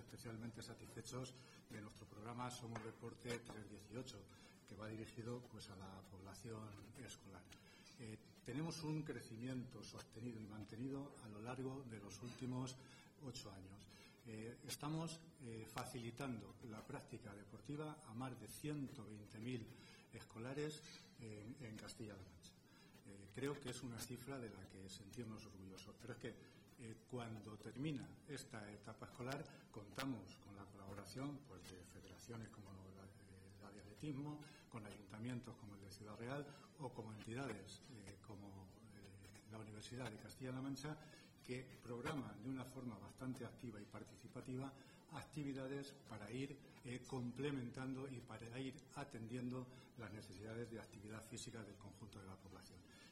especialmente satisfechos de nuestro programa Somos Deporte 318, que va dirigido pues a la población escolar. Tenemos un crecimiento sostenido y mantenido a lo largo de los últimos 8 años. Estamos facilitando la práctica deportiva a más de 120.000 escolares en Castilla-La Mancha. Creo que es una cifra de la que sentirnos orgullosos, pero es que cuando termina esta etapa escolar contamos con la colaboración pues, de federaciones como la de atletismo, con ayuntamientos como el de Ciudad Real o como entidades como la Universidad de Castilla-La Mancha, que programan de una forma bastante activa y participativa actividades para ir complementando y para ir atendiendo las necesidades de actividad física del conjunto de la población.